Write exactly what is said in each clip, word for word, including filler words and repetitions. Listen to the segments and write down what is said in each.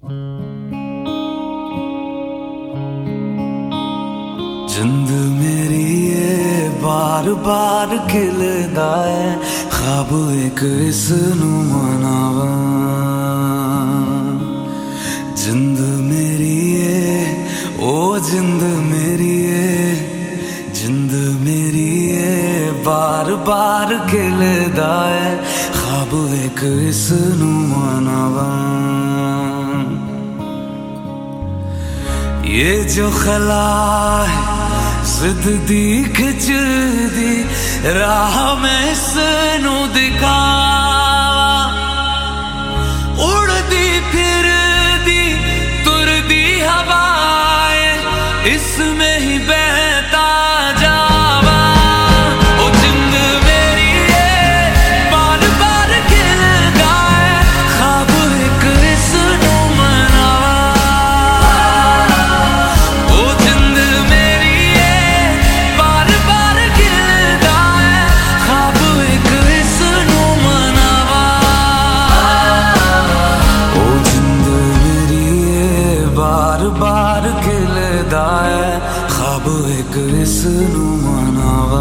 जिंद मेरी ये बार बार खिलदा है, ख्वाब एक इस नू मनावा। जिंद मेरी ये ओ जिंद मेरी ये जिंद मेरी ये बार बार खिलदा है, ख्वाब एक इस नू मनावा। ये जो खला है जिद दी खिच दी राह में इसनू दिखावा। उड़दी फिर दी तुरदी हवाएं इसमें ही बहता जावा। ओ जिंद मेरी ये बार बार खिलदा है, ख्वाब एक इसनू मनावा। ओ जिंद मेरी बार खिलदा है, ख्वाब एक इसनू मनावा।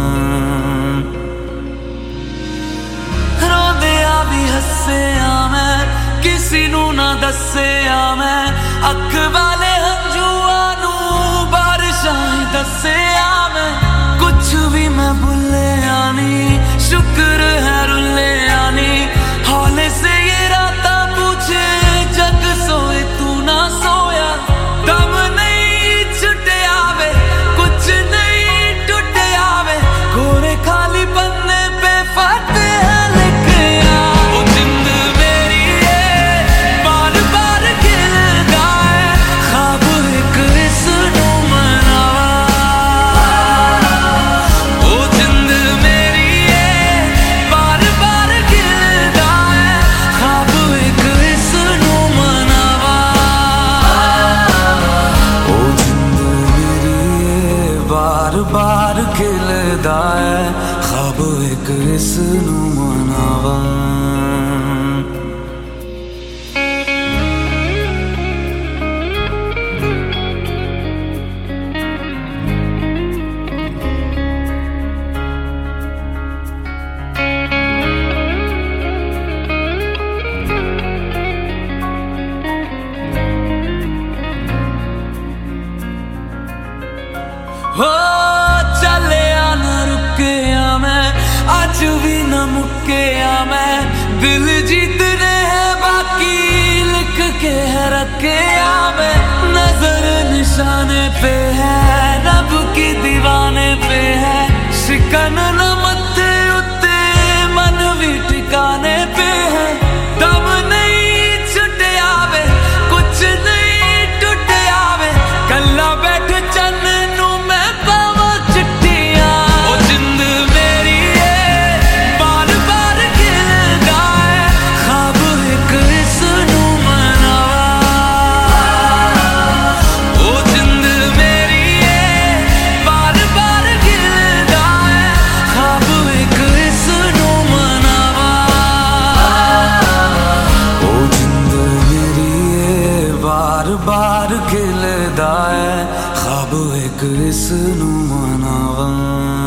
रोंदिया भी हस्सिया मैं किसी नू ना दस्सिया मैं, अख वाले हंजुआ नू बारिशां दस्सिया मैं। कुछ भी मैं भुल्लिया नी, शुक्र है रुल्लिया नी। हौले से ये राता पूछे जग सोए तू ना सोया। दम नहीं छुटे आवे, कुछ नहीं टूटे आवे, कोरे खाली पन्ने पे फतेह लिखे आ। ओ जिंद मेरी ये बार बार खिलदा है, ख्वाब एक इसनू मनावा। ओ जिंद मेरी ये बार बार खिलदा है, ख्वाब एक इसनू मनावा। ओ जिंद मेरी ये बार बार खिलदा है, ख्वाब एक इसनू मनावा। हो चलिया न रुकिया मैं, अज भी न मुकिया मैं। दिल जीतने हैं बाकी लिख के है रखिया मैं। नजर निशाने पे है, रब की दीवाने पे है। शिकन न मत्थे उत्ते मन भी ठिकाने पे है। दम नहीं छुटे आवे, कुछ नहीं टूटे आवे, कल्ला बैठ चन्न बार खिलदा है, ख्वाब एक इसनू मनावा।